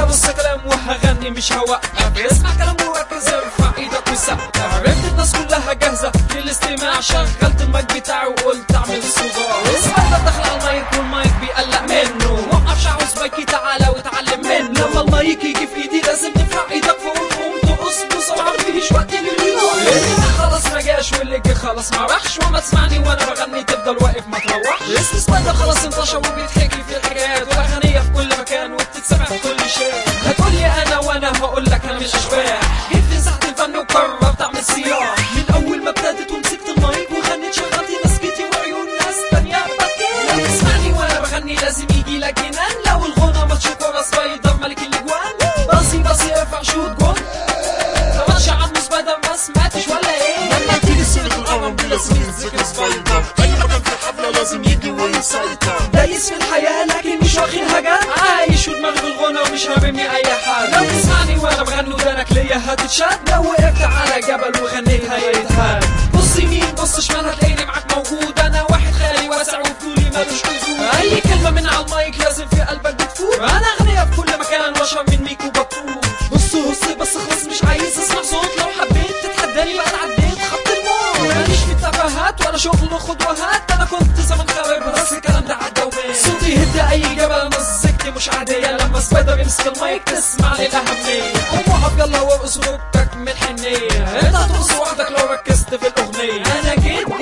بص كلام وهغني مش هوقف، اسمع كلام وركز ارفع ايدك وسقف. عرفت الناس كلها جاهزة للاستماع، شغلت المايك بتاعي وقلت اعمل صداع. اسمع دخل على المايك والمايك بيقلق منه، وقفش عاوز مايكي تعالى واتعلم منه. لما المايك يجي في ايدي لازم ترفع ايدك فوق وتقوم ترقص بسرعة، مفيش وقت للهدوء. اللي خلاص ما جاش واللي جه خلاص ما راحش، وما تسمعني وانا بغني تفضل واقف ما تروحش. اسم سبايدر خلاص انتشر وبيتحكي في الحكايات، والاغنية في كل مكان وبتتسمع في كل شيء. هتقولي انا وانا هقولك انا مش اشباح، جيت في ساحة الفن وقررت اعمل سياح. من اول ما ابتدت ومسكت المايك وغنيت شغلتي ناس كتير وعيون ناس تانية بتكين. لو تسمعني وانا بغني لازم يجي لك جنان، لو الغنى ماتشوك ورا سبايدر ملك الاجوان. باصي ارفع شوت جول، تمشي عنه سبايدر ما سمعتش ولا ايه؟ لما تيجي سيرة الأرم دي لازم يتذكر سبايدر، أي مكان في الحفلة لازم يجي ويسيطر. دايس في الحياة لكن مش واخد حاجة، عايش ودماغي بالغنى ومش هاممني أي حاجة. لو تسمعني وأنا بغني ودانك ليا هتتشد، لو وقفت على جبل وغنيت هيتهد. بص يمين بص شمال هتلاقيني معاك موجود، أنا واحد خيالي واسع وفضولي مالوش حدود. أي كلمة من على المايك لازم في قلبك بتفوت، أنا أغنية في كل مكان وأشرب من ميكو بطول. بص خلاص مش عايز أسمع صوت، لو حبيت تتحداني بقى عديت خط الموت. ماليش في التفاهات ولا شغل خد وهات، أنا كنت زمان خارب بس الكلام ده عدى ومات. صوتي يهد أي جبل، مزيكتي مش عادية، لما سبايدر يمسك المايك تسمع للأهمية. قوم وقف يلا وارقص وفكك من الحنية، انت هترقص وحدك لو ركزت في الأغنية. أنا جيت